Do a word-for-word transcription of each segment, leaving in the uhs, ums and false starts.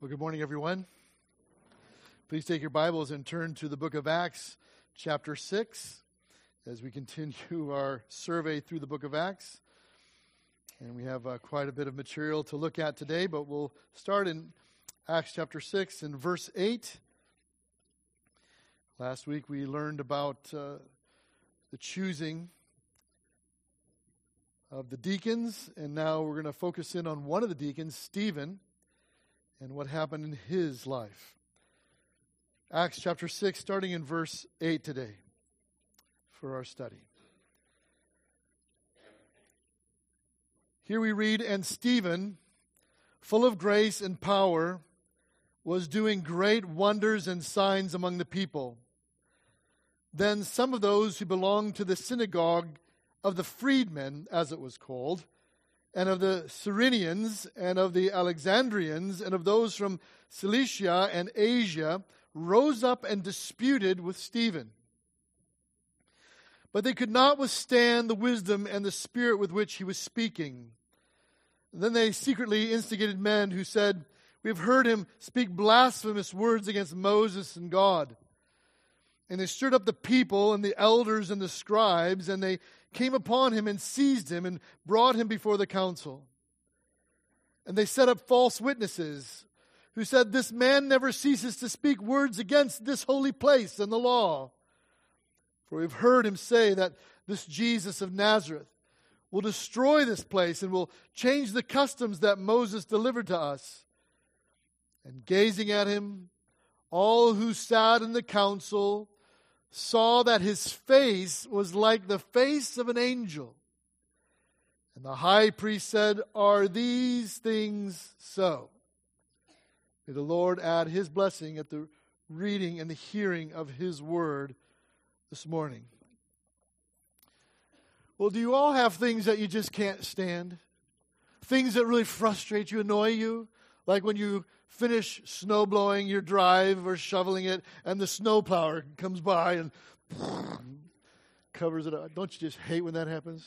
Well, good morning, everyone. Please take your Bibles and turn to the book of Acts, chapter six, as we continue our survey through the book of Acts. And we have uh, quite a bit of material to look at today, but we'll start in Acts chapter six and verse eight. Last week we learned about uh, the choosing of the deacons, and now we're going to focus in on one of the deacons, Stephen, and what happened in his life. Acts chapter six, starting in verse eight today for our study. Here we read, "And Stephen, full of grace and power, was doing great wonders and signs among the people. Then some of those who belonged to the synagogue of the freedmen, as it was called, and of the Cyrenians, and of the Alexandrians, and of those from Cilicia and Asia, rose up and disputed with Stephen. But they could not withstand the wisdom and the spirit with which he was speaking. Then they secretly instigated men who said, 'We have heard him speak blasphemous words against Moses and God.' And they stirred up the people and the elders and the scribes, and they came upon him and seized him and brought him before the council. And they set up false witnesses who said, 'This man never ceases to speak words against this holy place and the law. For we've heard him say that this Jesus of Nazareth will destroy this place and will change the customs that Moses delivered to us.' And gazing at him, all who sat in the council saw that his face was like the face of an angel. And the high priest said, 'Are these things so?' May the Lord add his blessing at the reading and the hearing of his word this morning." Well, do you all have things that you just can't stand? Things that really frustrate you, annoy you? Like when you finish snow blowing your drive or shoveling it, and the snowplower comes by and covers it up. Don't you just hate when that happens?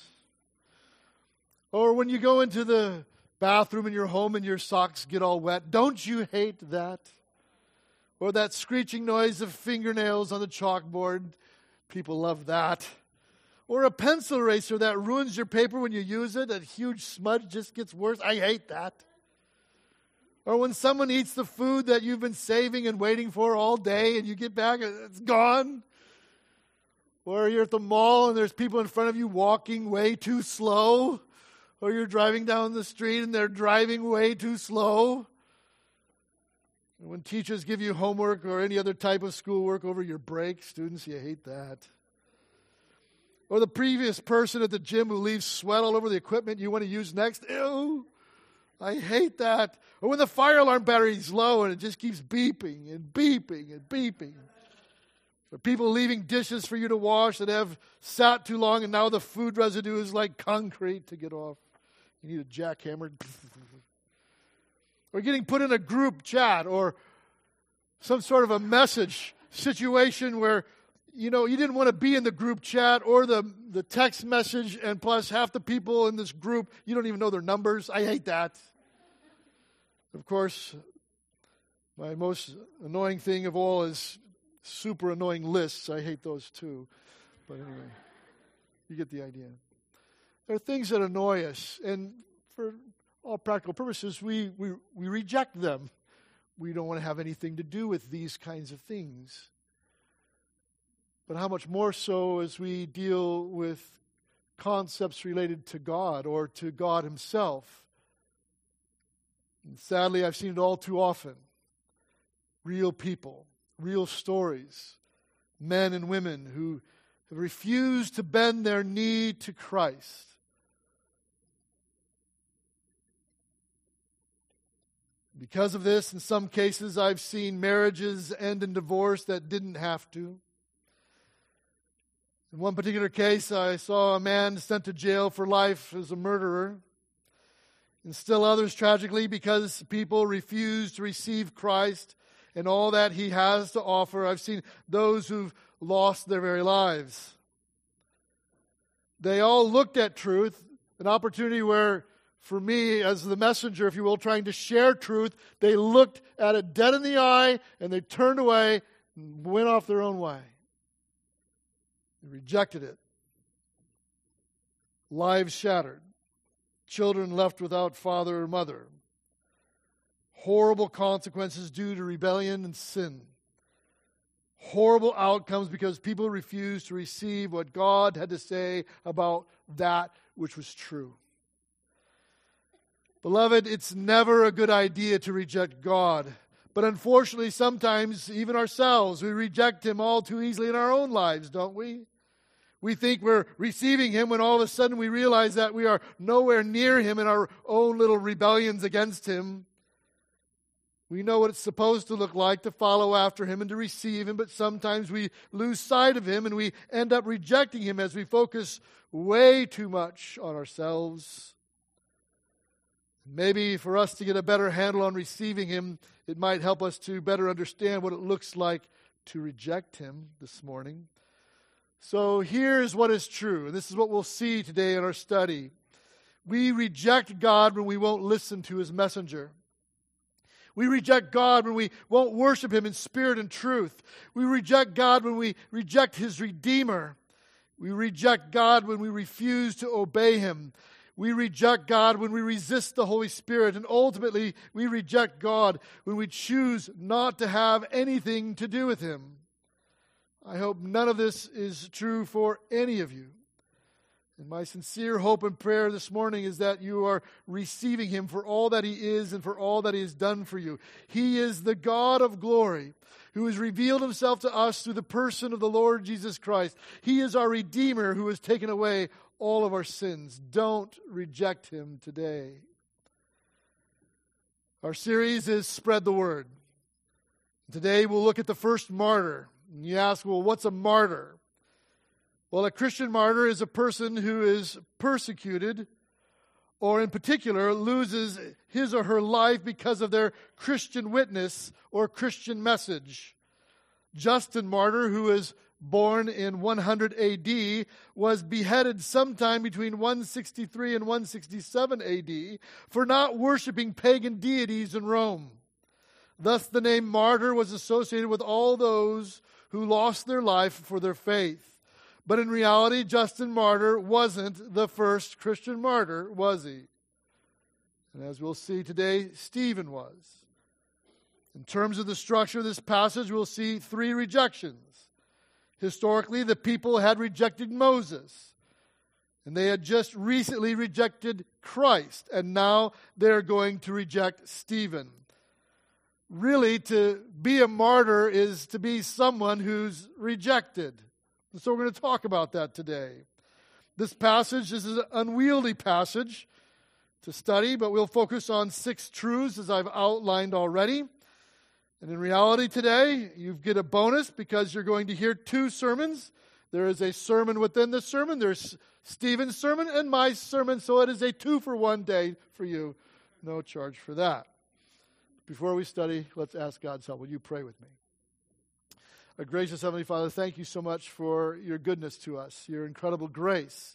Or when you go into the bathroom in your home and your socks get all wet. Don't you hate that? Or that screeching noise of fingernails on the chalkboard. People love that. Or a pencil eraser that ruins your paper when you use it. A huge smudge just gets worse. I hate that. Or when someone eats the food that you've been saving and waiting for all day and you get back and it's gone. Or you're at the mall and there's people in front of you walking way too slow. Or you're driving down the street and they're driving way too slow. And when teachers give you homework or any other type of schoolwork over your break, students, you hate that. Or the previous person at the gym who leaves sweat all over the equipment you want to use next. Ew. I hate that. Or when the fire alarm battery is low and it just keeps beeping and beeping and beeping. Or people leaving dishes for you to wash that have sat too long and now the food residue is like concrete to get off. You need a jackhammer. Or getting put in a group chat or some sort of a message situation where, you know, you didn't want to be in the group chat or the, the text message, and plus half the people in this group, you don't even know their numbers. I hate that. Of course, my most annoying thing of all is super annoying lists. I hate those too. But anyway, you get the idea. There are things that annoy us, and for all practical purposes, we, we, we reject them. We don't want to have anything to do with these kinds of things. But how much more so as we deal with concepts related to God or to God himself. And sadly, I've seen it all too often. Real people, real stories, men and women who have refused to bend their knee to Christ. Because of this, in some cases, I've seen marriages end in divorce that didn't have to. In one particular case, I saw a man sent to jail for life as a murderer. And still others, tragically, because people refuse to receive Christ and all that he has to offer. I've seen those who've lost their very lives. They all looked at truth, an opportunity where for me, as the messenger, if you will, trying to share truth, they looked at it dead in the eye and they turned away and went off their own way. They rejected it. Lives shattered. Children left without father or mother. Horrible consequences due to rebellion and sin. Horrible outcomes because people refused to receive what God had to say about that which was true. Beloved, it's never a good idea to reject God. But unfortunately, sometimes, even ourselves, we reject Him all too easily in our own lives, don't we? We think we're receiving Him when all of a sudden we realize that we are nowhere near Him in our own little rebellions against Him. We know what it's supposed to look like to follow after Him and to receive Him, but sometimes we lose sight of Him and we end up rejecting Him as we focus way too much on ourselves. Maybe for us to get a better handle on receiving Him, it might help us to better understand what it looks like to reject Him this morning. So here's what is true, and this is what we'll see today in our study. We reject God when we won't listen to His messenger. We reject God when we won't worship Him in spirit and truth. We reject God when we reject His Redeemer. We reject God when we refuse to obey Him. We reject God when we resist the Holy Spirit. And ultimately, we reject God when we choose not to have anything to do with Him. I hope none of this is true for any of you. And my sincere hope and prayer this morning is that you are receiving Him for all that He is and for all that He has done for you. He is the God of glory who has revealed Himself to us through the person of the Lord Jesus Christ. He is our Redeemer who has taken away all of our sins. Don't reject Him today. Our series is Spread the Word. Today we'll look at the first martyr. And you ask, well, what's a martyr? Well, a Christian martyr is a person who is persecuted or in particular loses his or her life because of their Christian witness or Christian message. Justin Martyr, who is born in one hundred A D, was beheaded sometime between one sixty-three and one sixty-seven A D for not worshiping pagan deities in Rome. Thus, the name martyr was associated with all those who lost their life for their faith. But in reality, Justin Martyr wasn't the first Christian martyr, was he? And as we'll see today, Stephen was. In terms of the structure of this passage, we'll see three rejections. Historically, the people had rejected Moses, and they had just recently rejected Christ, and now they're going to reject Stephen. Really, to be a martyr is to be someone who's rejected. So we're going to talk about that today. This passage this is an unwieldy passage to study, but we'll focus on six truths as I've outlined already. And in reality today, you get a bonus because you're going to hear two sermons. There is a sermon within the sermon. There's Stephen's sermon and my sermon, so it is a two-for-one day for you. No charge for that. Before we study, let's ask God's help. Will you pray with me? Our gracious Heavenly Father, thank you so much for your goodness to us, your incredible grace.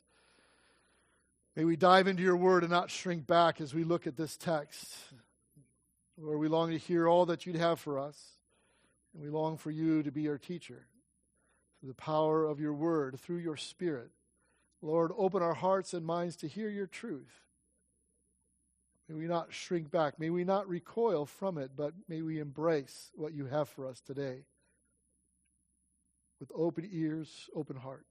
May we dive into your word and not shrink back as we look at this text. Lord, we long to hear all that you'd have for us, and we long for you to be our teacher through the power of your word, through your Spirit. Lord, open our hearts and minds to hear your truth. May we not shrink back. May we not recoil from it, but may we embrace what you have for us today with open ears, open hearts.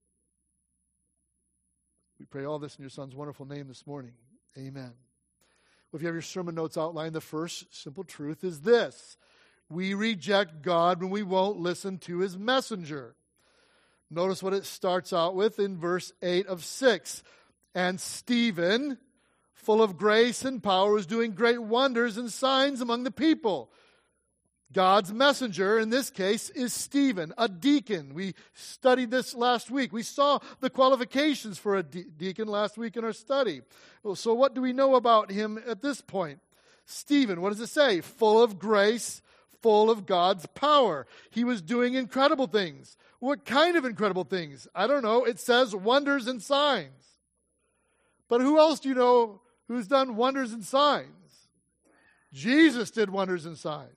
We pray all this in your Son's wonderful name this morning. Amen. Well, if you have your sermon notes outlined, the first simple truth is this. We reject God when we won't listen to his messenger. Notice what it starts out with in verse eight of six. And Stephen, full of grace and power, was doing great wonders and signs among the people. God's messenger, in this case, is Stephen, a deacon. We studied this last week. We saw the qualifications for a de- deacon last week in our study. Well, so what do we know about him at this point? Stephen, what does it say? Full of grace, full of God's power. He was doing incredible things. What kind of incredible things? I don't know. It says wonders and signs. But who else do you know who's done wonders and signs. Jesus did wonders and signs.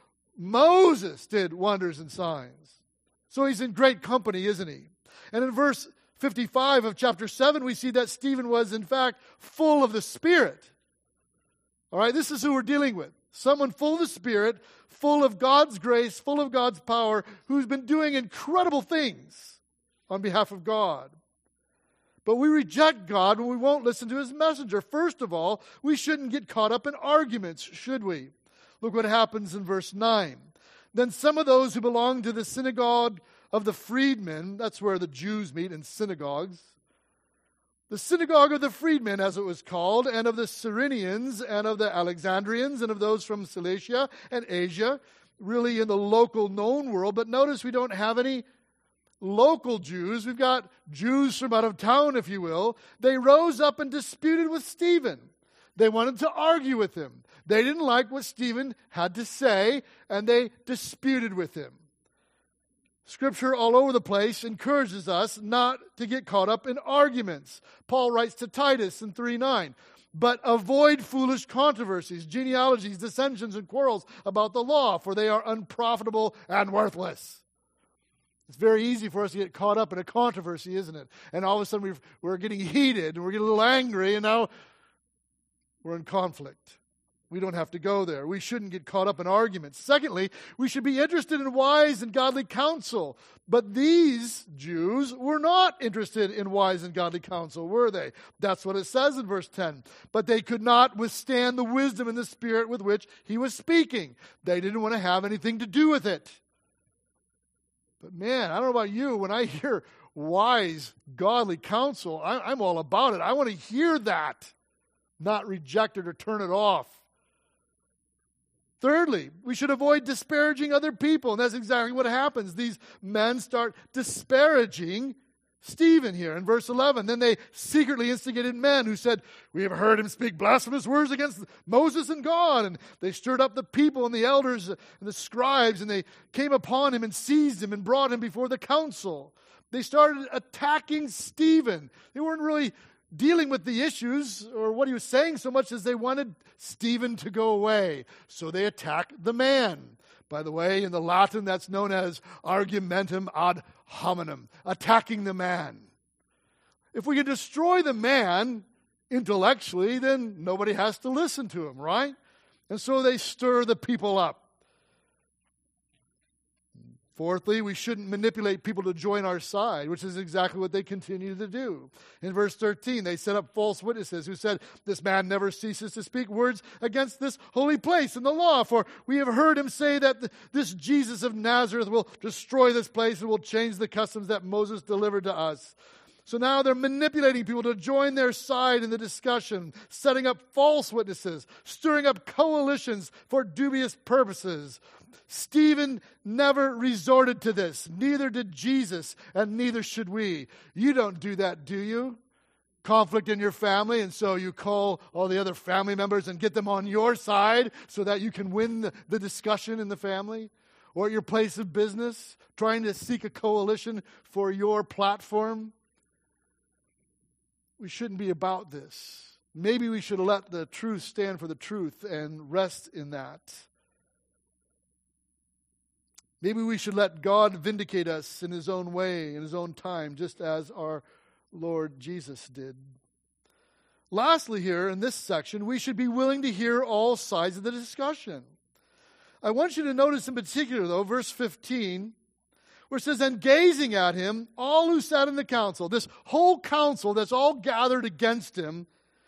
Moses did wonders and signs. So he's in great company, isn't he? And in verse fifty-five of chapter seven, we see that Stephen was, in fact, full of the Spirit. All right, this is who we're dealing with. Someone full of the Spirit, full of God's grace, full of God's power, who's been doing incredible things on behalf of God. But we reject God when we won't listen to his messenger. First of all, we shouldn't get caught up in arguments, should we? Look what happens in verse nine. Then some of those who belonged to the synagogue of the freedmen, that's where the Jews meet in synagogues, the synagogue of the freedmen, as it was called, and of the Cyrenians, and of the Alexandrians, and of those from Cilicia and Asia, really in the local known world. But notice we don't have any local Jews. We've got Jews from out of town, if you will. They rose up and disputed with Stephen. They wanted to argue with him. They didn't like what Stephen had to say, and they disputed with him. Scripture all over the place encourages us not to get caught up in arguments. Paul writes to Titus in three nine, but avoid foolish controversies, genealogies, dissensions, and quarrels about the law, for they are unprofitable and worthless. It's very easy for us to get caught up in a controversy, isn't it? And all of a sudden we've, we're getting heated, and we're getting a little angry, and now we're in conflict. We don't have to go there. We shouldn't get caught up in arguments. Secondly, we should be interested in wise and godly counsel. But these Jews were not interested in wise and godly counsel, were they? That's what it says in verse ten. But they could not withstand the wisdom and the spirit with which he was speaking. They didn't want to have anything to do with it. But man, I don't know about you. When I hear wise, godly counsel, I, I'm all about it. I want to hear that, not reject it or turn it off. Thirdly, we should avoid disparaging other people. And that's exactly what happens. These men start disparaging Stephen here in verse eleven. Then they secretly instigated men who said, we have heard him speak blasphemous words against Moses and God. And they stirred up the people and the elders and the scribes, and they came upon him and seized him and brought him before the council. They started attacking Stephen. They weren't really dealing with the issues or what he was saying so much as they wanted Stephen to go away. So they attack the man. By the way, in the Latin, that's known as argumentum ad hominem, attacking the man. If we can destroy the man intellectually, then nobody has to listen to him, right? And so they stir the people up. Fourthly, we shouldn't manipulate people to join our side, which is exactly what they continue to do. In verse thirteen, they set up false witnesses who said, this man never ceases to speak words against this holy place and the law, for we have heard him say that this Jesus of Nazareth will destroy this place and will change the customs that Moses delivered to us. So now they're manipulating people to join their side in the discussion, setting up false witnesses, stirring up coalitions for dubious purposes. Stephen never resorted to this. Neither did Jesus, and neither should we. You don't do that, do you? Conflict in your family, and so you call all the other family members and get them on your side so that you can win the, the discussion in the family? Or at your place of business, trying to seek a coalition for your platform? We shouldn't be about this. Maybe we should let the truth stand for the truth and rest in that. Maybe we should let God vindicate us in his own way, in his own time, just as our Lord Jesus did. Lastly here, in this section, we should be willing to hear all sides of the discussion. I want you to notice in particular, though, verse fifteen, where it says, and gazing at him, all who sat in the council, this whole council that's all gathered against him,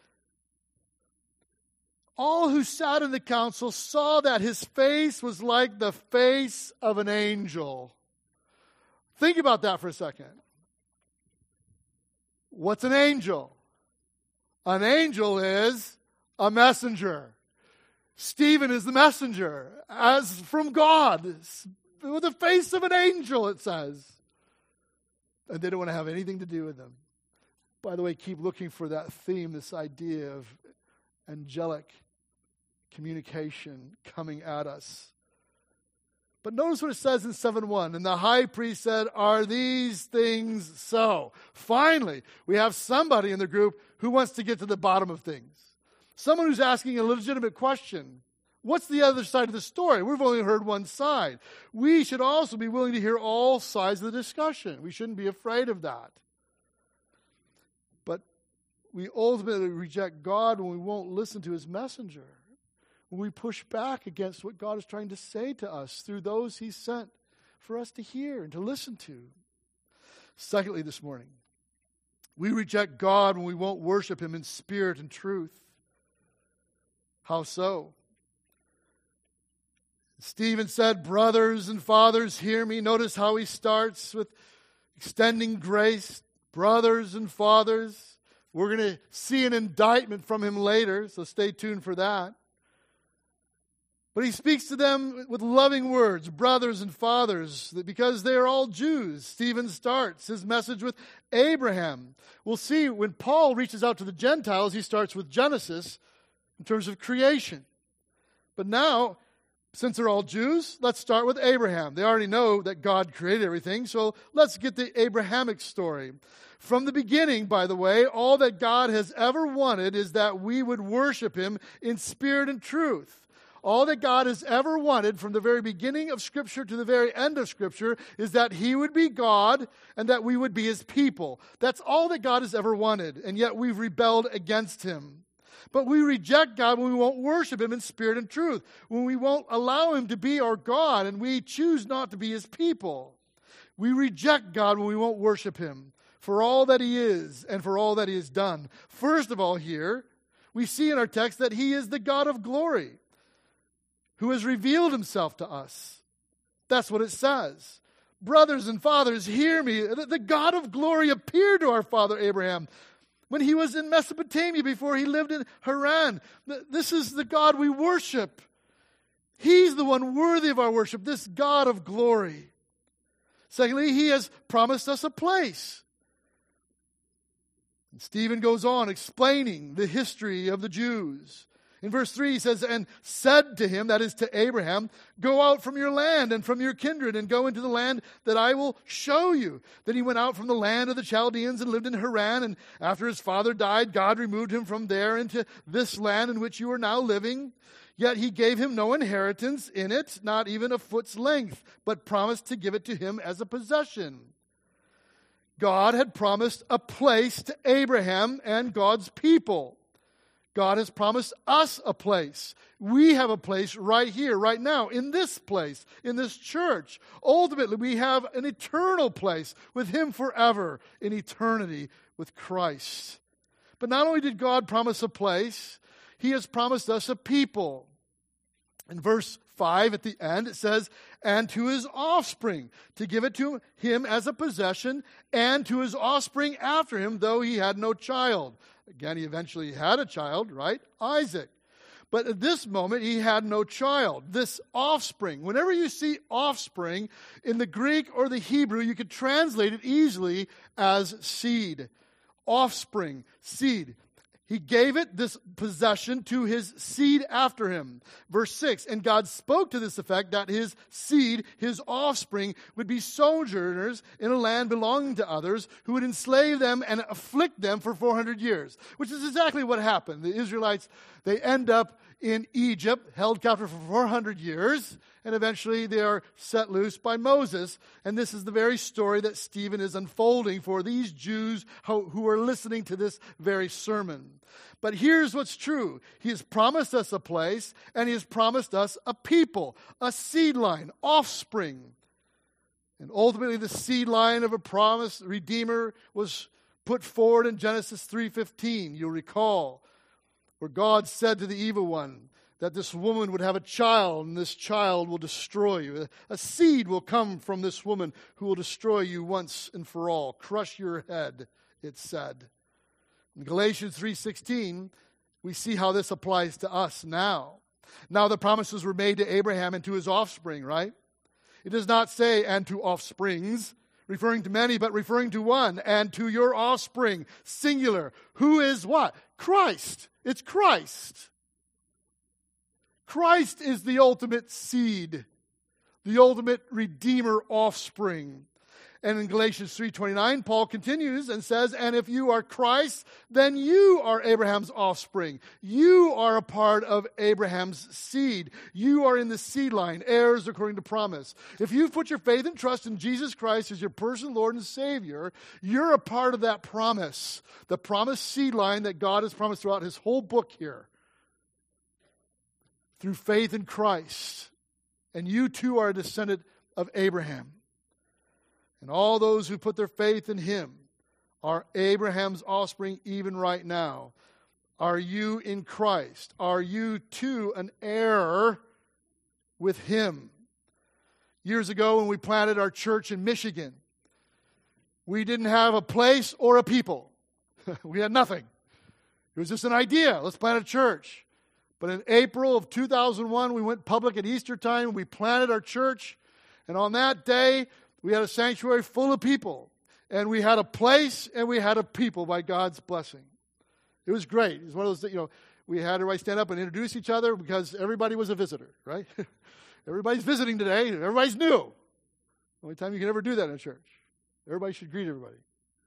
all who sat in the council saw that his face was like the face of an angel. Think about that for a second. What's an angel? An angel is a messenger. Stephen is the messenger, as from God, with the face of an angel, it says. And they don't want to have anything to do with them. By the way, keep looking for that theme, this idea of angelic communication coming at us. But notice what it says in seven one. And the high priest said, are these things so? Finally, we have somebody in the group who wants to get to the bottom of things. Someone who's asking a legitimate question. What's the other side of the story? We've only heard one side. We should also be willing to hear all sides of the discussion. We shouldn't be afraid of that. But we ultimately reject God when we won't listen to his messenger. When we push back against what God is trying to say to us through those he sent for us to hear and to listen to. Secondly, this morning, we reject God when we won't worship him in spirit and truth. How so? Stephen said, brothers and fathers, hear me. Notice how he starts with extending grace. Brothers and fathers. We're going to see an indictment from him later, so stay tuned for that. But he speaks to them with loving words, brothers and fathers, because they are all Jews. Stephen starts his message with Abraham. We'll see when Paul reaches out to the Gentiles, he starts with Genesis in terms of creation. But now, since they're all Jews, let's start with Abraham. They already know that God created everything, so let's get the Abrahamic story. From the beginning, by the way, all that God has ever wanted is that we would worship him in spirit and truth. All that God has ever wanted from the very beginning of Scripture to the very end of Scripture is that he would be God and that we would be his people. That's all that God has ever wanted, and yet we've rebelled against him. But we reject God when we won't worship him in spirit and truth, when we won't allow him to be our God and we choose not to be his people. We reject God when we won't worship him for all that he is and for all that he has done. First of all, here, we see in our text that he is the God of glory who has revealed himself to us. That's what it says. Brothers and fathers, hear me. The God of glory appeared to our father Abraham when he was in Mesopotamia before he lived in Haran. This is the God we worship. He's the one worthy of our worship, this God of glory. Secondly, he has promised us a place. And Stephen goes on explaining the history of the Jews. In verse three, he says, and said to him, that is to Abraham, go out from your land and from your kindred and go into the land that I will show you. Then he went out from the land of the Chaldeans and lived in Haran. And after his father died, God removed him from there into this land in which you are now living. Yet he gave him no inheritance in it, not even a foot's length, but promised to give it to him as a possession. God had promised a place to Abraham and God's people. God has promised us a place. We have a place right here, right now, in this place, in this church. Ultimately, we have an eternal place with him forever, in eternity with Christ. But not only did God promise a place, he has promised us a people. In verse five at the end, it says, and to his offspring, to give it to him as a possession, and to his offspring after him, though he had no child. Again, he eventually had a child, right? Isaac. But at this moment, he had no child. This offspring, whenever you see offspring in the Greek or the Hebrew, you could translate it easily as seed. Offspring, seed. He gave it, this possession, to his seed after him. Verse six, and God spoke to this effect that his seed, his offspring, would be sojourners in a land belonging to others who would enslave them and afflict them for four hundred years, which is exactly what happened. The Israelites, they end up in Egypt, held captive for four hundred years, and eventually they are set loose by Moses. And this is the very story that Stephen is unfolding for these Jews who are listening to this very sermon. But here's what's true. He has promised us a place, and he has promised us a people, a seed line, offspring. And ultimately the seed line of a promised Redeemer was put forward in Genesis three fifteen, you'll recall, where God said to the evil one that this woman would have a child, and this child will destroy you. A seed will come from this woman who will destroy you once and for all, crush your head, it said. In Galatians three sixteen, we see how this applies to us now. Now the promises were made to Abraham and to his offspring, right? It does not say, and to offsprings, referring to many, but referring to one, and to your offspring, singular. Who is what? Christ. It's Christ. Christ is the ultimate seed, the ultimate Redeemer offspring. And in Galatians three twenty-nine, Paul continues and says, and if you are Christ, then you are Abraham's offspring. You are a part of Abraham's seed. You are in the seed line, heirs according to promise. If you put your faith and trust in Jesus Christ as your personal Lord and Savior, you're a part of that promise, the promised seed line that God has promised throughout his whole book here. Through faith in Christ. And you too are a descendant of Abraham. And all those who put their faith in him are Abraham's offspring even right now. Are you in Christ? Are you too an heir with him? Years ago when we planted our church in Michigan, we didn't have a place or a people. We had nothing. It was just an idea. Let's plant a church. But in April of two thousand one, we went public at Easter time. We planted our church. And on that day, we had a sanctuary full of people. And we had a place and we had a people by God's blessing. It was great. It was one of those, you know, we had everybody stand up and introduce each other because everybody was a visitor, right? Everybody's visiting today. Everybody's new. Only time you can ever do that in a church. Everybody should greet everybody.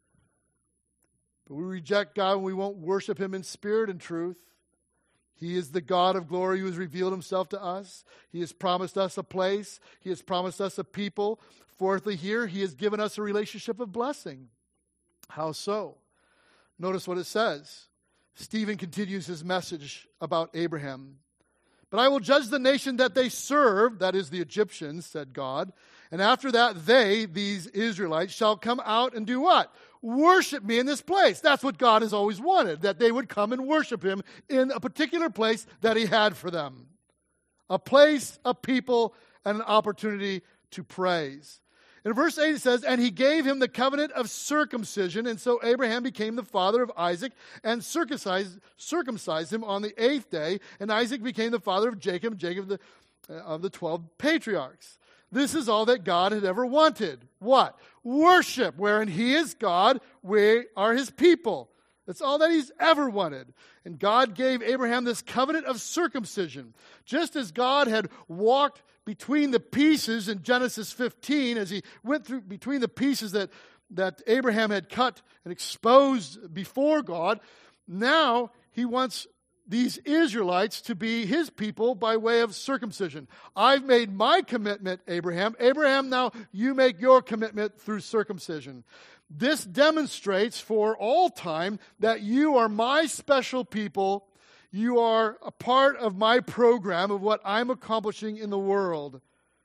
But we reject God and we won't worship him in spirit and truth. He is the God of glory who has revealed himself to us. He has promised us a place. He has promised us a people. Fourthly, here, he has given us a relationship of blessing. How so? Notice what it says. Stephen continues his message about Abraham. But I will judge the nation that they serve, that is the Egyptians, said God. And after that, they, these Israelites, shall come out and do what? Worship me in this place. That's what God has always wanted, that they would come and worship him in a particular place that he had for them. A place, a people, and an opportunity to praise. In verse eight it says, and he gave him the covenant of circumcision, and so Abraham became the father of Isaac, and circumcised, circumcised him on the eighth day, and Isaac became the father of Jacob, Jacob the, uh, of the twelve patriarchs. This is all that God had ever wanted. What? Worship, wherein he is God, we are his people. That's all that he's ever wanted. And God gave Abraham this covenant of circumcision. Just as God had walked between the pieces in Genesis fifteen, as he went through between the pieces that, that Abraham had cut and exposed before God, now he wants these Israelites to be his people by way of circumcision. I've made my commitment, Abraham. Abraham, now you make your commitment through circumcision. This demonstrates for all time that you are my special people. You are a part of my program of what I'm accomplishing in the world.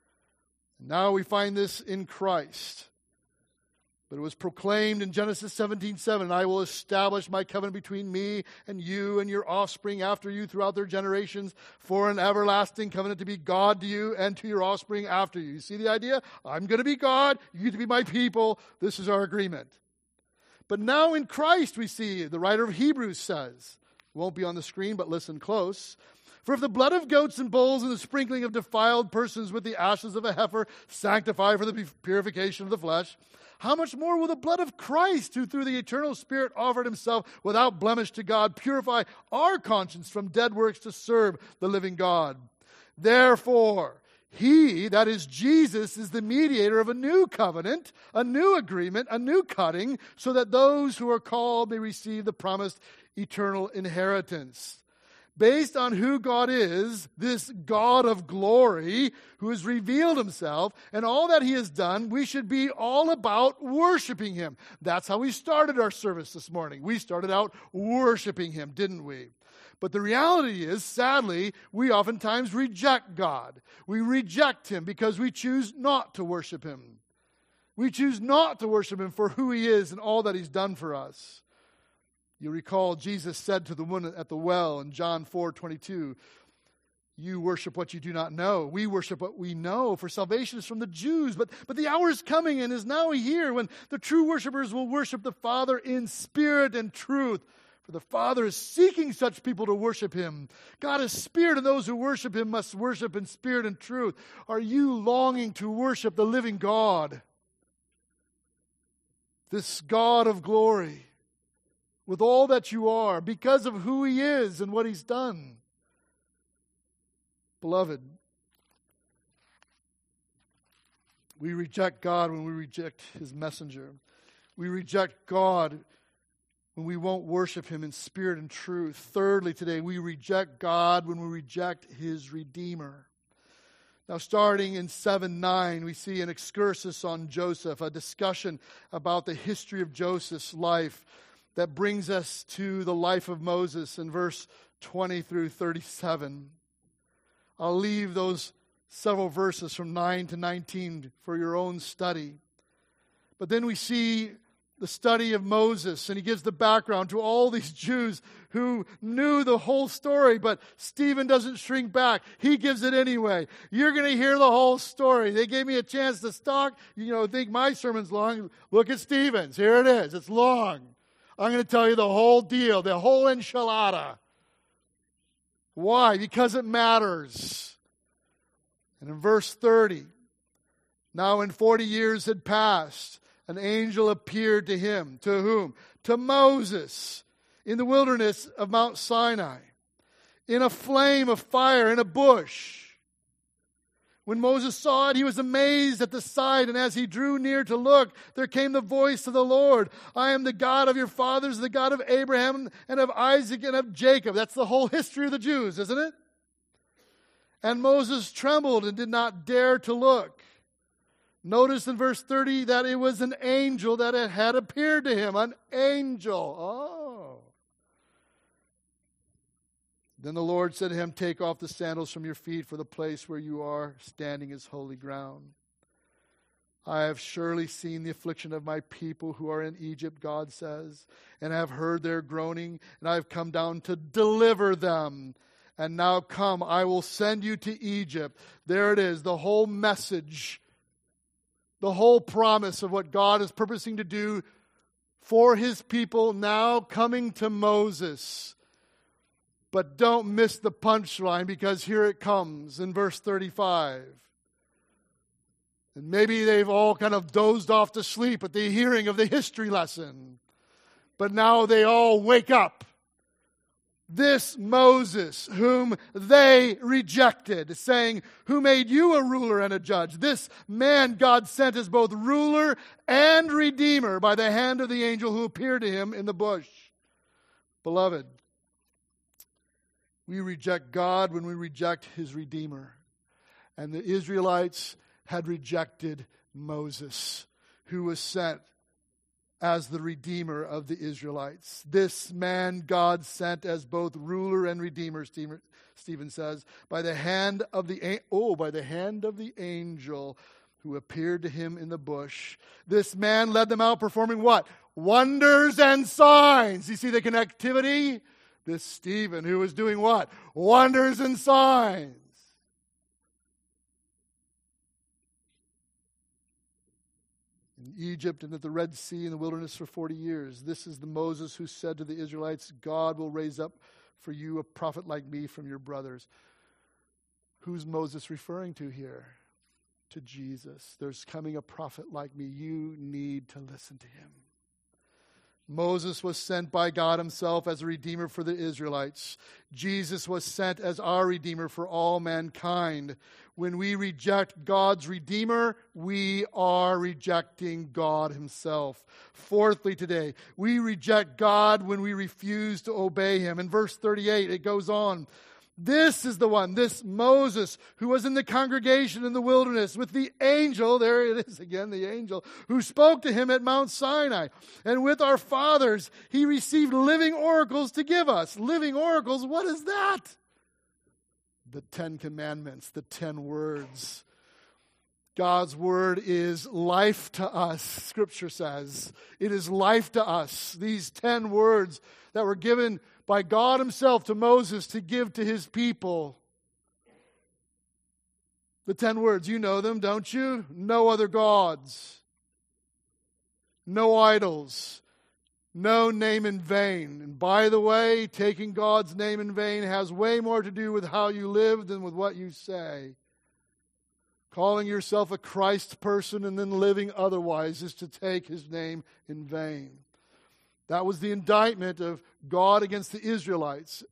Now we find this in Christ. But it was proclaimed in Genesis seventeen seven, I will establish my covenant between me and you and your offspring after you throughout their generations for an everlasting covenant to be God to you and to your offspring after you. You see the idea? I'm going to be God. You get to be my people. This is our agreement. But now in Christ we see, the writer of Hebrews says, it won't be on the screen, but listen close. For if the blood of goats and bulls and the sprinkling of defiled persons with the ashes of a heifer sanctify for the purification of the flesh, how much more will the blood of Christ, who through the eternal Spirit offered himself without blemish to God, purify our conscience from dead works to serve the living God? Therefore, he, that is Jesus, is the mediator of a new covenant, a new agreement, a new cutting, so that those who are called may receive the promised eternal inheritance. Based on who God is, this God of glory who has revealed himself and all that he has done, we should be all about worshiping him. That's how we started our service this morning. We started out worshiping him, didn't we? But the reality is, sadly, we oftentimes reject God. We reject him because we choose not to worship him. We choose not to worship him for who he is and all that he's done for us. You recall Jesus said to the woman at the well in John four twenty-two, you worship what you do not know. We worship what we know, for salvation is from the Jews. But, but the hour is coming and is now here when the true worshipers will worship the Father in spirit and truth. For the Father is seeking such people to worship him. God is spirit, and those who worship him must worship in spirit and truth. Are you longing to worship the living God? This God of glory, with all that you are, because of who he is and what he's done. Beloved, We reject God when we reject his messenger. We reject God when we won't worship him in spirit and truth. Thirdly, today, we reject God when we reject his Redeemer. Now, starting in seven nine, we see an excursus on Joseph, a discussion about the history of Joseph's life that brings us to the life of Moses in verse twenty through thirty-seven. I'll leave those several verses from nine to nineteen for your own study. But then we see the study of Moses, and he gives the background to all these Jews who knew the whole story, but Stephen doesn't shrink back. He gives it anyway. You're going to hear the whole story. They gave me a chance to talk. You know, think my sermon's long. Look at Stephen's. Here it is. It's long. I'm going to tell you the whole deal, the whole enchilada. Why? Because it matters. And in verse thirty, now when forty years had passed, an angel appeared to him. To whom? To Moses in the wilderness of Mount Sinai, in a flame of fire in a bush. When Moses saw it, he was amazed at the sight, and as he drew near to look, there came the voice of the Lord. I am the God of your fathers, the God of Abraham and of Isaac and of Jacob. That's the whole history of the Jews, isn't it? And Moses trembled and did not dare to look. Notice in verse thirty that it was an angel that had appeared to him. An angel. Oh. Then the Lord said to him, take off the sandals from your feet, for the place where you are standing is holy ground. I have surely seen the affliction of my people who are in Egypt, God says, and I have heard their groaning, and I have come down to deliver them. And now come, I will send you to Egypt. There it is, the whole message, the whole promise of what God is purposing to do for his people now coming to Moses. But don't miss the punchline, because here it comes in verse thirty-five. And maybe they've all kind of dozed off to sleep at the hearing of the history lesson. But now they all wake up. This Moses, whom they rejected, saying, who made you a ruler and a judge? This man God sent as both ruler and redeemer by the hand of the angel who appeared to him in the bush. Beloved, we reject God when we reject his Redeemer. And the Israelites had rejected Moses, who was sent as the Redeemer of the Israelites. This man God sent as both ruler and redeemer, Stephen says, by the hand of the oh, by the hand of the angel who appeared to him in the bush. This man led them out performing what? Wonders and signs. You see the connectivity? This Stephen who was doing what? Wonders and signs. In Egypt and at the Red Sea in the wilderness for forty years. This is the Moses who said to the Israelites, God will raise up for you a prophet like me from your brothers. Who's Moses referring to here? To Jesus. There's coming a prophet like me. You need to listen to him. Moses was sent by God himself as a redeemer for the Israelites. Jesus was sent as our redeemer for all mankind. When we reject God's redeemer, we are rejecting God himself. Fourthly today, we reject God when we refuse to obey him. In verse thirty-eight, it goes on. This is the one, this Moses, who was in the congregation in the wilderness with the angel, there it is again, the angel, who spoke to him at Mount Sinai. And with our fathers, he received living oracles to give us. Living oracles, what is that? The Ten Commandments, the ten words. God's word is life to us, Scripture says. It is life to us. These ten words that were given by God himself to Moses to give to his people. The ten words, you know them, don't you? No other gods. No idols. No name in vain. And by the way, taking God's name in vain has way more to do with how you live than with what you say. Calling yourself a Christ person and then living otherwise is to take his name in vain. That was the indictment of God against the Israelites.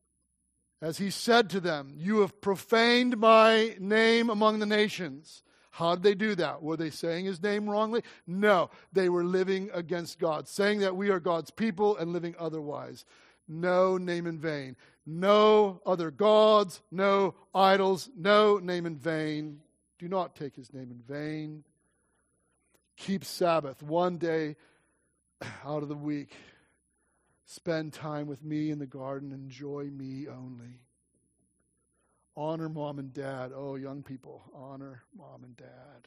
As he said to them, you have profaned my name among the nations. How did they do that? Were they saying his name wrongly? No. They were living against God, saying that we are God's people and living otherwise. No name in vain. No other gods, no idols, no name in vain. Do not take his name in vain. Keep Sabbath one day out of the week. Spend time with me in the garden. Enjoy me only. Honor mom and dad. Oh, young people, honor mom and dad.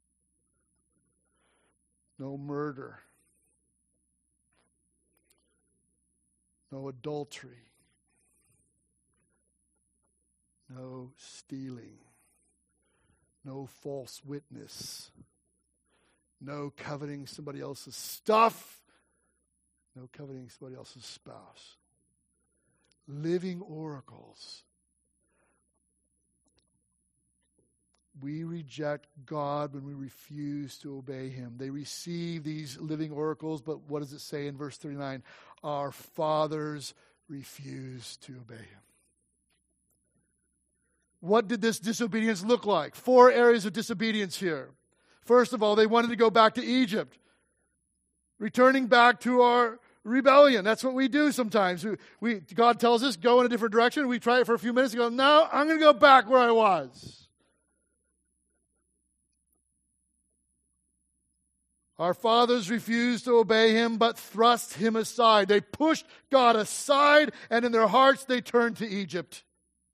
No murder. No adultery. No stealing. No false witness. No coveting somebody else's stuff. No coveting somebody else's spouse. Living oracles. We reject God when we refuse to obey him. They receive these living oracles, but what does it say in verse thirty-nine? Our fathers refused to obey him. What did this disobedience look like? Four areas of disobedience here. First of all, they wanted to go back to Egypt. Returning back to our rebellion. That's what we do sometimes. We, we God tells us, go in a different direction. We try it for a few minutes and go, no, I'm going to go back where I was. Our fathers refused to obey him, but thrust him aside. They pushed God aside, and in their hearts they turned to Egypt.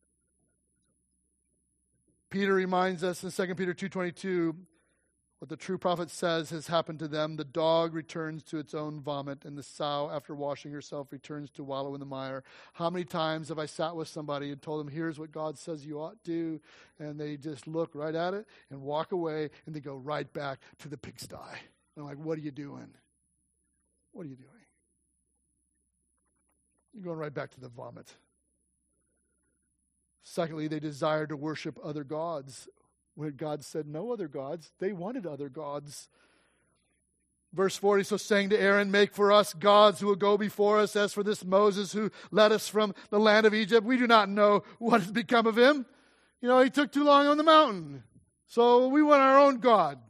Peter reminds us in Second Peter two twenty-two, what the true prophet says has happened to them. The dog returns to its own vomit, and the sow, after washing herself, returns to wallow in the mire. How many times have I sat with somebody and told them, here's what God says you ought to do, and they just look right at it and walk away, and they go right back to the pigsty. I'm like, what are you doing? What are you doing? You're going right back to the vomit. Secondly, they desired to worship other gods. When God said no other gods, they wanted other gods. Verse forty, so saying to Aaron, make for us gods who will go before us. As for this Moses who led us from the land of Egypt, we do not know what has become of him. You know, he took too long on the mountain. So we want our own God.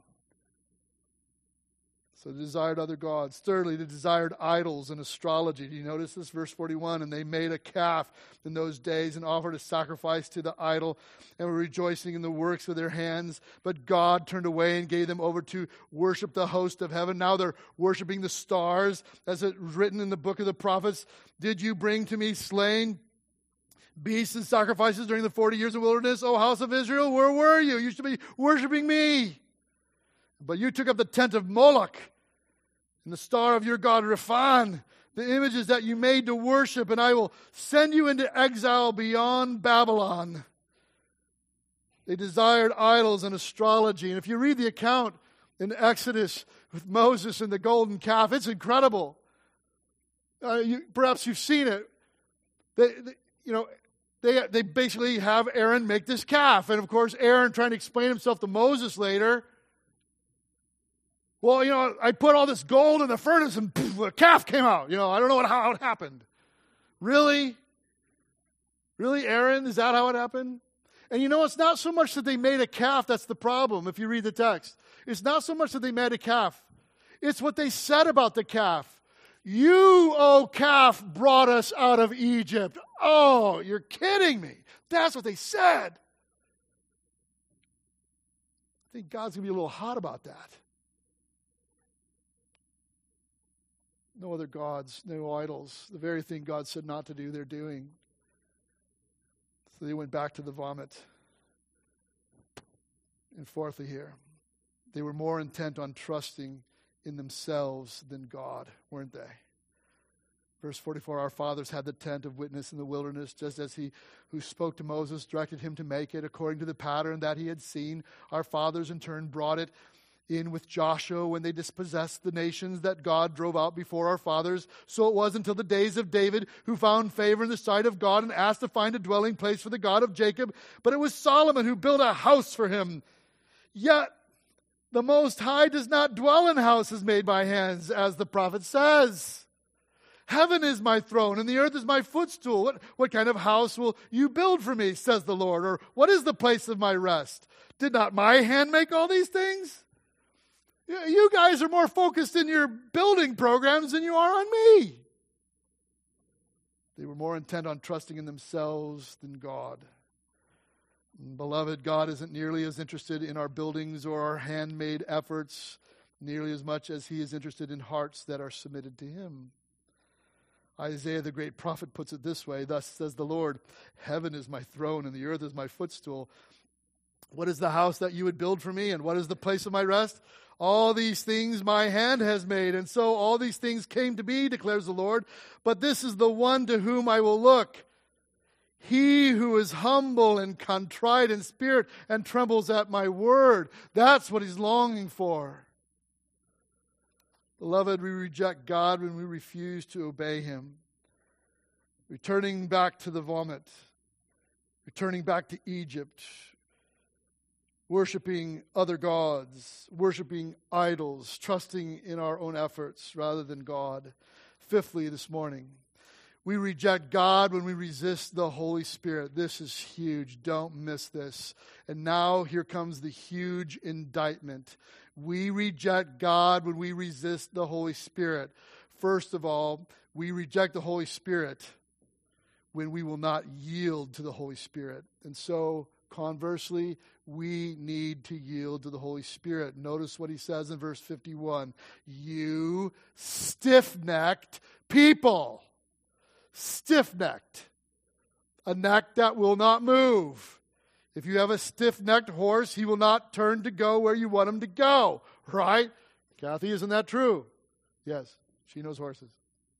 So they desired other gods. Thirdly, they desired idols and astrology. Do you notice this? Verse forty-one, and they made a calf in those days and offered a sacrifice to the idol and were rejoicing in the works of their hands. But God turned away and gave them over to worship the host of heaven. Now they're worshiping the stars, as it's written in the book of the prophets. Did you bring to me slain beasts and sacrifices during the forty years of wilderness? O house of Israel, where were you? You should be worshiping me. But you took up the tent of Moloch and the star of your god Rephan, the images that you made to worship, and I will send you into exile beyond Babylon. They desired idols and astrology. And if you read the account in Exodus with Moses and the golden calf, it's incredible. Uh, you, perhaps you've seen it. They, they, you know, they, they basically have Aaron make this calf. And of course, Aaron trying to explain himself to Moses later. Well, you know, I put all this gold in the furnace and poof, a calf came out. You know, I don't know what, how it happened. Really? Really, Aaron? Is that how it happened? And you know, it's not so much that they made a calf that's the problem, if you read the text. It's not so much that they made a calf. It's what they said about the calf. You, O calf, brought us out of Egypt. Oh, you're kidding me. That's what they said. I think God's going to be a little hot about that. No other gods, no idols. The very thing God said not to do, they're doing. So they went back to the vomit. And fourthly here, they were more intent on trusting in themselves than God, weren't they? Verse forty-four, our fathers had the tent of witness in the wilderness, just as he who spoke to Moses directed him to make it, according to the pattern that he had seen. Our fathers in turn brought it in with Joshua when they dispossessed the nations that God drove out before our fathers. So it was until the days of David, who found favor in the sight of God and asked to find a dwelling place for the God of Jacob. But it was Solomon who built a house for him. Yet the Most High does not dwell in houses made by hands, as the prophet says. Heaven is my throne, and the earth is my footstool. What, what kind of house will you build for me, says the Lord? Or what is the place of my rest? Did not my hand make all these things? You guys are more focused in your building programs than you are on me. They were more intent on trusting in themselves than God. And beloved, God isn't nearly as interested in our buildings or our handmade efforts nearly as much as he is interested in hearts that are submitted to him. Isaiah, the great prophet, puts it this way, thus says the Lord, heaven is my throne and the earth is my footstool. What is the house that you would build for me, and what is the place of my rest? All these things my hand has made, and so all these things came to be, declares the Lord. But this is the one to whom I will look, he who is humble and contrite in spirit and trembles at my word. That's what he's longing for. Beloved, we reject God when we refuse to obey him. Returning back to the vomit, returning back to Egypt, worshiping other gods, worshiping idols, trusting in our own efforts rather than God. Fifthly, this morning, we reject God when we resist the Holy Spirit. This is huge. Don't miss this. And now here comes the huge indictment. We reject God when we resist the Holy Spirit. First of all, we reject the Holy Spirit when we will not yield to the Holy Spirit. And so, conversely, we need to yield to the Holy Spirit. Notice what he says in verse fifty-one. You stiff-necked people. Stiff-necked. A neck that will not move. If you have a stiff-necked horse, he will not turn to go where you want him to go. Right? Kathy, isn't that true? Yes, she knows horses.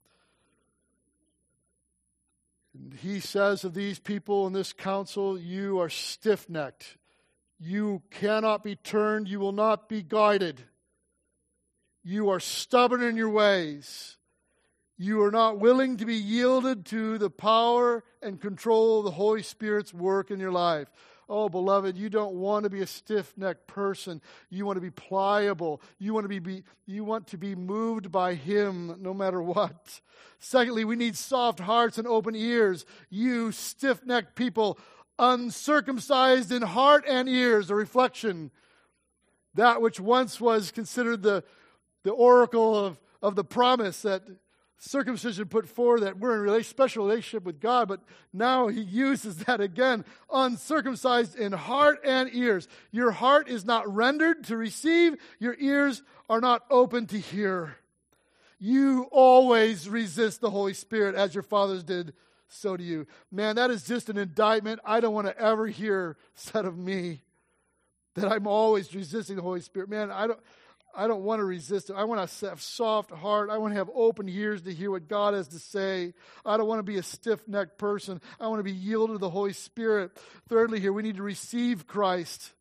And he says of these people in this council, you are stiff-necked. You cannot be turned. You will not be guided. You are stubborn in your ways. You are not willing to be yielded to the power and control of the Holy Spirit's work in your life. Oh, beloved, you don't want to be a stiff-necked person. You want to be pliable. You want to be, be you want to be moved by him no matter what. Secondly, we need soft hearts and open ears. You stiff-necked people, uncircumcised in heart and ears, a reflection. That which once was considered the, the oracle of, of the promise that circumcision put forward, that we're in a special relationship with God, but now he uses that again, uncircumcised in heart and ears. Your heart is not rendered to receive. Your ears are not open to hear. You always resist the Holy Spirit as your fathers did, so do you. Man, that is just an indictment I don't want to ever hear said of me, that I'm always resisting the Holy Spirit. Man, I don't... I don't want to resist it. I want to have a soft heart. I want to have open ears to hear what God has to say. I don't want to be a stiff-necked person. I want to be yielded to the Holy Spirit. Thirdly, here, we need to receive Christ.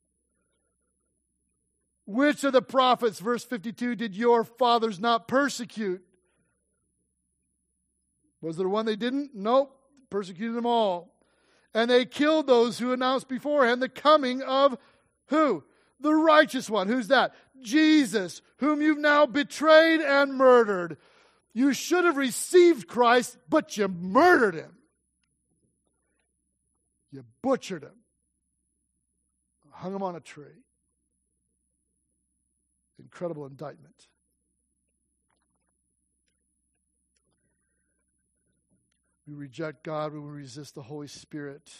Which of the prophets, verse fifty-two, did your fathers not persecute? Was there one they didn't? Nope. Persecuted them all. And they killed those who announced beforehand the coming of who? The righteous one. Who's that? Jesus, whom you've now betrayed and murdered. You should have received Christ, but you murdered him. You butchered him. Hung him on a tree. Incredible indictment. We reject God when we resist the Holy Spirit.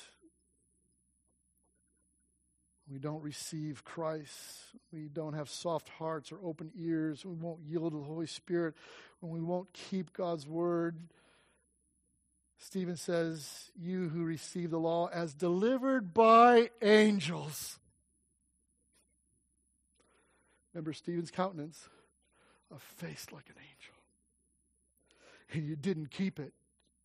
We don't receive Christ. We don't have soft hearts or open ears. We won't yield to the Holy Spirit. When we won't keep God's word. Stephen says, you who receive the law as delivered by angels. Remember Stephen's countenance? A face like an angel. And you didn't keep it.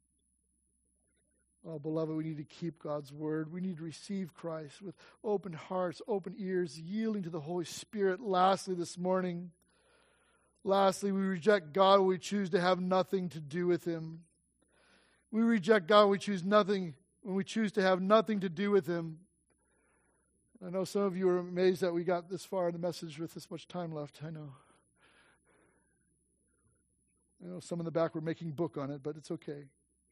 Oh, beloved, we need to keep God's word. We need to receive Christ with open hearts, open ears, yielding to the Holy Spirit. Lastly, this morning, lastly, we reject God when we choose to have nothing to do with him. We reject God when we choose nothing, when we choose to have nothing to do with him. I know some of you are amazed that we got this far in the message with this much time left. I know. I know some in the back were making book on it, but it's okay.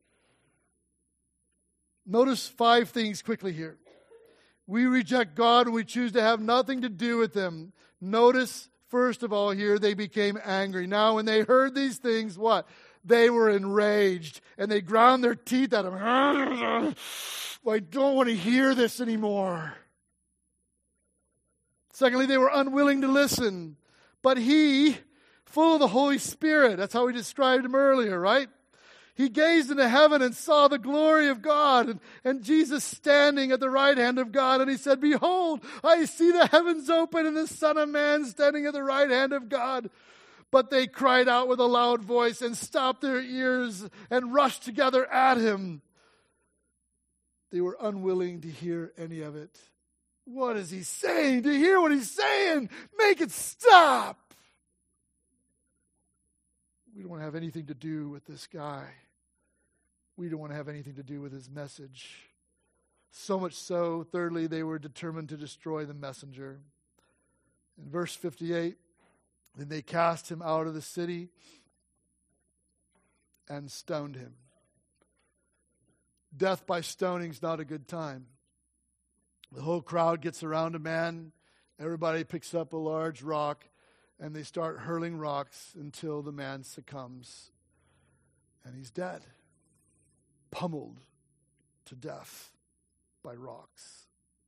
Notice five things quickly here. We reject God and we choose to have nothing to do with Him. Notice, first of all, here they became angry. Now, when they heard these things, what? They were enraged and they ground their teeth at Him. I don't want to hear this anymore. Secondly, they were unwilling to listen. But He, full of the Holy Spirit, that's how we described Him earlier, right? He gazed into heaven and saw the glory of God and, and Jesus standing at the right hand of God. And He said, behold, I see the heavens open and the Son of Man standing at the right hand of God. But they cried out with a loud voice and stopped their ears and rushed together at Him. They were unwilling to hear any of it. What is He saying? To hear what He's saying, make it stop. We don't want to have anything to do with this guy. We don't want to have anything to do with his message. So much so, thirdly, they were determined to destroy the messenger. In verse fifty-eight, then they cast him out of the city and stoned him. Death by stoning is not a good time. The whole crowd gets around a man. Everybody picks up a large rock. And they start hurling rocks until the man succumbs. And he's dead. Pummeled to death by rocks.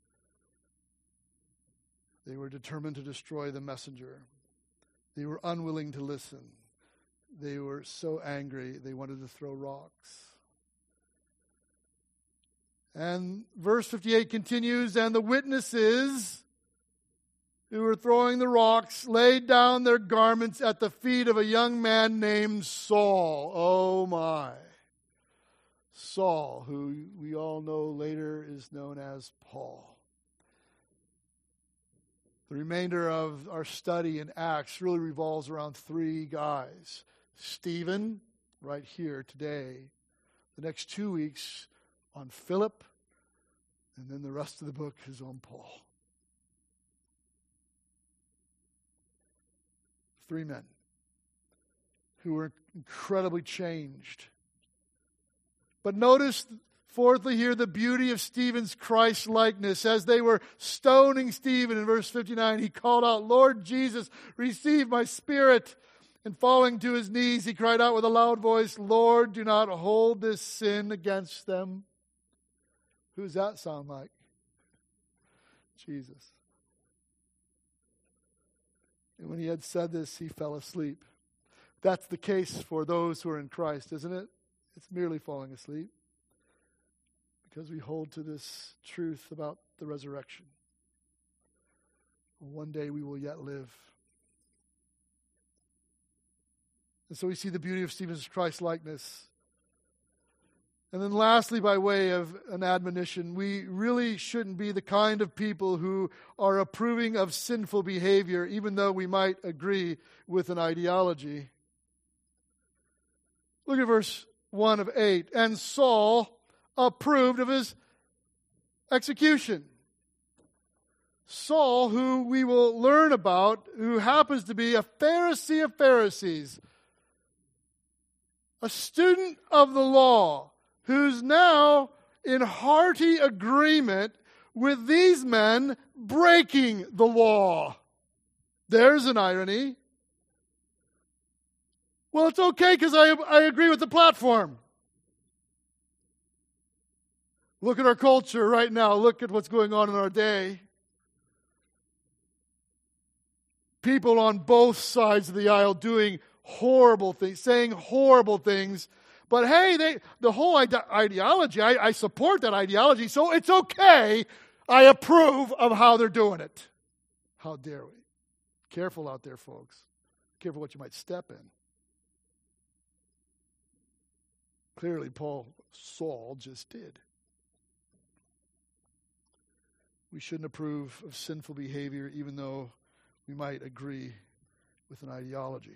They were determined to destroy the messenger. They were unwilling to listen. They were so angry they wanted to throw rocks. And verse fifty-eight continues, and the witnesses who were throwing the rocks laid down their garments at the feet of a young man named Saul. Oh my. Saul, who we all know later is known as Paul. The remainder of our study in Acts really revolves around three guys. Stephen, right here today. The next two weeks on Philip, and then the rest of the book is on Paul. Three men who were incredibly changed. But notice, fourthly here, the beauty of Stephen's Christ-likeness. As they were stoning Stephen in verse fifty-nine, he called out, Lord Jesus, receive my spirit. And falling to his knees, he cried out with a loud voice, Lord, do not hold this sin against them. Who does that sound like? Jesus. And when he had said this, he fell asleep. That's the case for those who are in Christ, isn't it? It's merely falling asleep because we hold to this truth about the resurrection. One day we will yet live. And so we see the beauty of Stephen's Christ-likeness. And then lastly, by way of an admonition, we really shouldn't be the kind of people who are approving of sinful behavior, even though we might agree with an ideology. Look at verse one of eight. And Saul approved of his execution. Saul, who we will learn about, who happens to be a Pharisee of Pharisees, a student of the law, who's now in hearty agreement with these men breaking the law. There's an irony. Well, it's okay because I, I agree with the platform. Look at our culture right now. Look at what's going on in our day. People on both sides of the aisle doing horrible things, saying horrible things. But hey, they, the whole ide- ideology, I, I support that ideology, so it's okay. I approve of how they're doing it. How dare we? Careful out there, folks. Careful what you might step in. Clearly, Paul, Saul just did. We shouldn't approve of sinful behavior, even though we might agree with an ideology.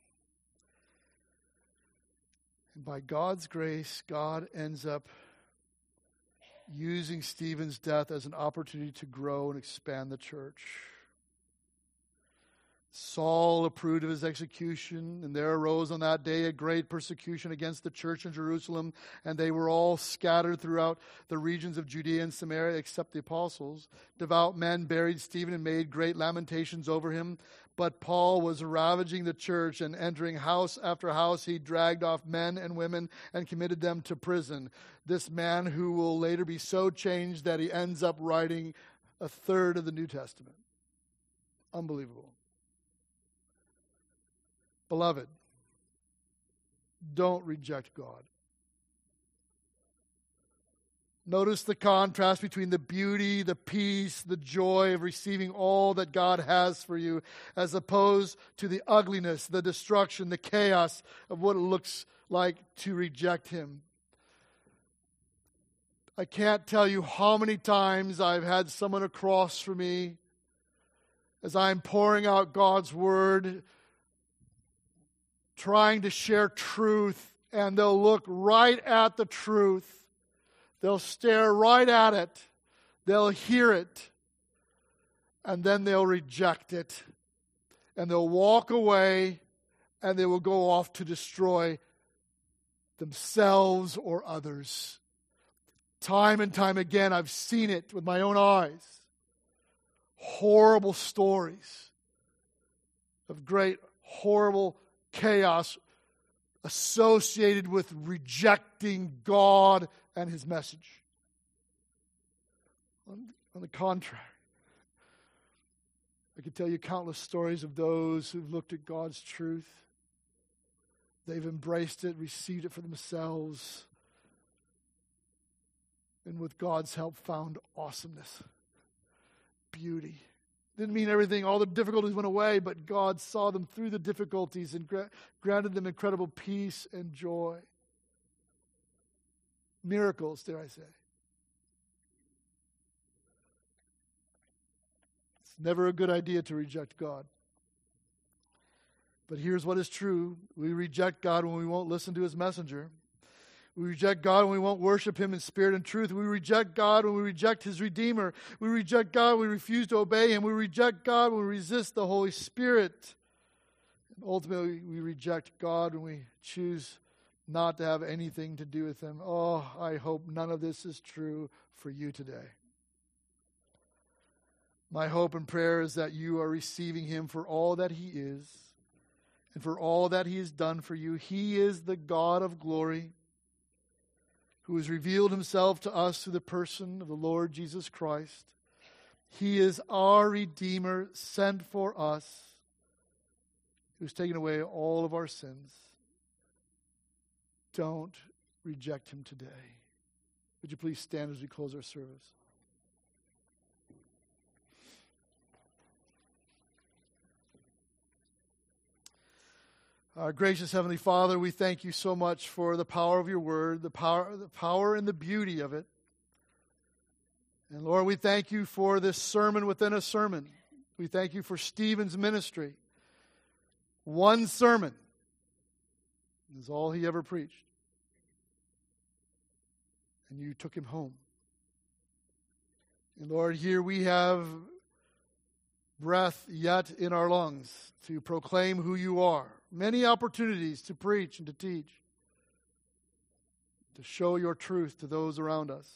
And by God's grace, God ends up using Stephen's death as an opportunity to grow and expand the church. Saul approved of his execution, and there arose on that day a great persecution against the church in Jerusalem, and they were all scattered throughout the regions of Judea and Samaria, except the apostles. Devout men buried Stephen and made great lamentations over him. But Paul was ravaging the church, and entering house after house, he dragged off men and women and committed them to prison. This man who will later be so changed that he ends up writing a third of the New Testament. Unbelievable. Beloved, don't reject God. Notice the contrast between the beauty, the peace, the joy of receiving all that God has for you, as opposed to the ugliness, the destruction, the chaos of what it looks like to reject Him. I can't tell you how many times I've had someone across from me as I'm pouring out God's Word, trying to share truth, and they'll look right at the truth. They'll stare right at it. They'll hear it. And then they'll reject it. And they'll walk away, and they will go off to destroy themselves or others. Time and time again, I've seen it with my own eyes. Horrible stories of great, horrible chaos associated with rejecting God and His message. On, on the contrary, I could tell you countless stories of those who've looked at God's truth. They've embraced it, received it for themselves, and with God's help found awesomeness, beauty. Didn't mean everything, all the difficulties went away, but God saw them through the difficulties and gra- granted them incredible peace and joy. Miracles, dare I say. It's never a good idea to reject God. But here's what is true. We reject God when we won't listen to His messenger. We reject God when we won't worship Him in spirit and truth. We reject God when we reject His Redeemer. We reject God when we refuse to obey Him. We reject God when we resist the Holy Spirit. And ultimately, we reject God when we choose not to have anything to do with Him. Oh, I hope none of this is true for you today. My hope and prayer is that you are receiving Him for all that He is and for all that He has done for you. He is the God of glory, who has revealed Himself to us through the person of the Lord Jesus Christ. He is our Redeemer, sent for us, who's taken away all of our sins. Don't reject Him today. Would you please stand as we close our service? Our gracious Heavenly Father, we thank You so much for the power of Your Word, the power, the power and the beauty of it. And Lord, we thank You for this sermon within a sermon. We thank You for Stephen's ministry. One sermon is all he ever preached. And You took him home. And Lord, here we have breath yet in our lungs to proclaim who You are. Many opportunities to preach and to teach, to show Your truth to those around us.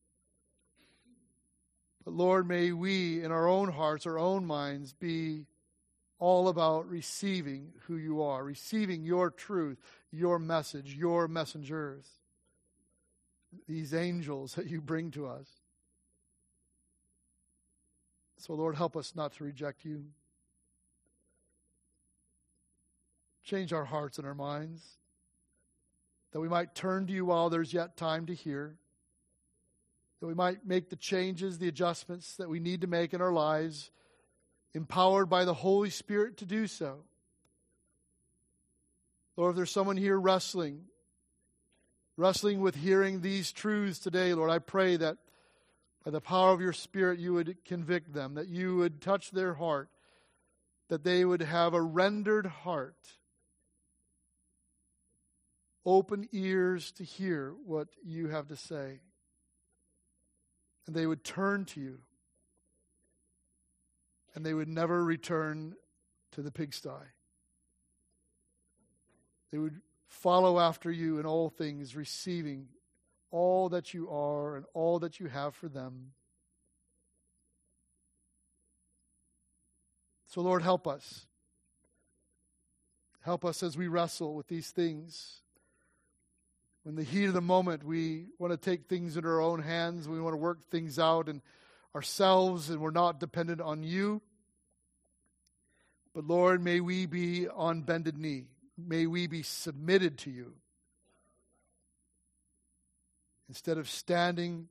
But Lord, may we in our own hearts, our own minds, be all about receiving who You are, receiving Your truth, Your message, Your messengers, these angels that You bring to us. So Lord, help us not to reject You. Change our hearts and our minds, that we might turn to You while there's yet time to hear, that we might make the changes, the adjustments that we need to make in our lives, empowered by the Holy Spirit to do so. Lord, if there's someone here wrestling, wrestling with hearing these truths today, Lord, I pray that by the power of Your Spirit, You would convict them, that You would touch their heart, that they would have a rendered heart, open ears to hear what You have to say. And they would turn to You. And they would never return to the pigsty. They would follow after you in all things, receiving all that you are and all that you have for them. So, Lord, help us. Help us as we wrestle with these things. When the heat of the moment, we want to take things into our own hands. We want to work things out and ourselves, and we're not dependent on you. But Lord, may we be on bended knee. May we be submitted to you. Instead of standing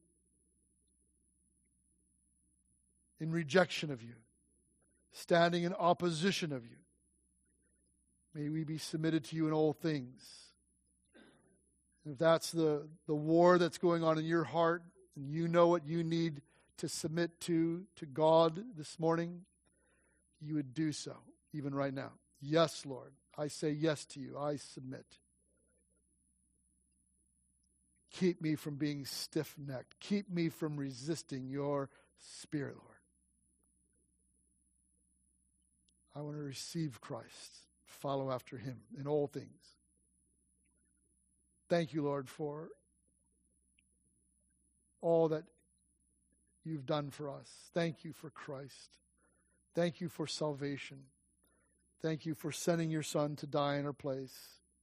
in rejection of you, standing in opposition of you, may we be submitted to you in all things. If that's the, the war that's going on in your heart, and you know what you need to submit to, to God this morning, you would do so, even right now. Yes, Lord, I say yes to you. I submit. Keep me from being stiff-necked. Keep me from resisting your Spirit, Lord. I want to receive Christ, follow after him in all things. Thank you, Lord, for all that you've done for us. Thank you for Christ. Thank you for salvation. Thank you for sending your Son to die in our place,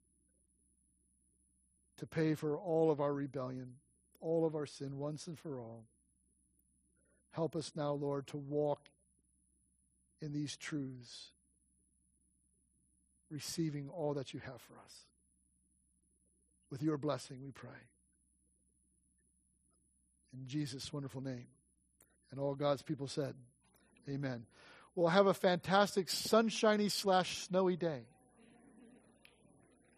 to pay for all of our rebellion, all of our sin once and for all. Help us now, Lord, to walk in these truths, receiving all that you have for us. With your blessing, we pray. In Jesus' wonderful name. And all God's people said, amen. Well, have a fantastic sunshiny slash snowy day.